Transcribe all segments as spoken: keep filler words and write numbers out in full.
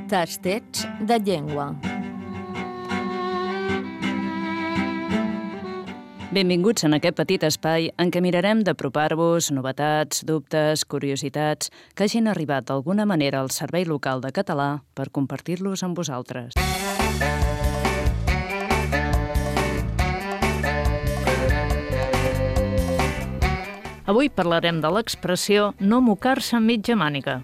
Tastets de llengua. Benvinguts en aquest petit espai en què mirarem d'apropar-vos novetats, dubtes, curiositats que hagin arribat d'alguna manera al Servei Local de Català per compartir-los amb vosaltres. Avui parlarem de l'expressió no mocar-se amb mitja màniga.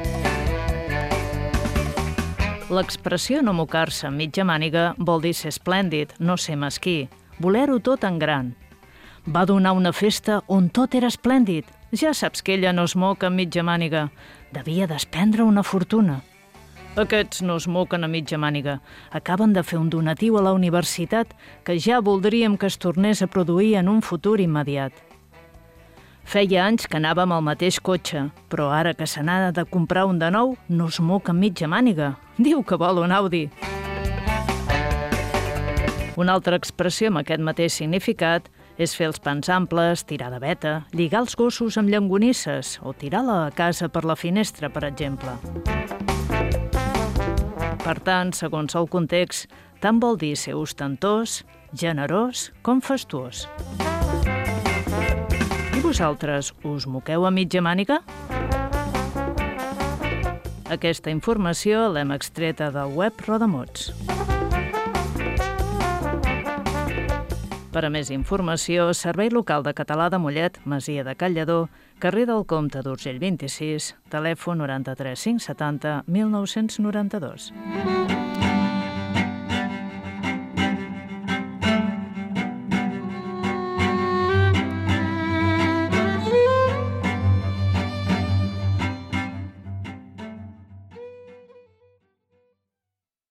L'expressió no mocar-se amb mitja màniga vol dir ser esplèndid, no ser mesquí, voler-ho tot en gran. Va donar una festa on tot era esplèndid. Ja saps que ella no es moca amb mitja màniga. Devia despendre una fortuna. Aquests no es moquen a mitja màniga. Acaben de fer un donatiu a la universitat que ja voldríem que es tornés a produir en un futur immediat. Feia anys que anàvem al mateix cotxe, però ara que se n'ha de comprar un de nou, no es moca amb mitja màniga. Diu que vol un Audi. Una altra expressió amb aquest mateix significat és fer els pans amples, tirar de veta, lligar els gossos amb llonganisses o tirar-la a casa per la finestra, per exemple. Per tant, segons el context, tant vol dir ser ostentós, generós com fastuós. I vosaltres, us moqueu a mitja màniga? Aquesta informació l'hem extreta del web Rodamots. Per a més informació, Servei Local de Català de Mollet, Masia de Can Lledó, carrer del Comte d'Urgell vint-i-sis, telèfon noranta-tres cinc setanta mil nou-cents noranta-dos.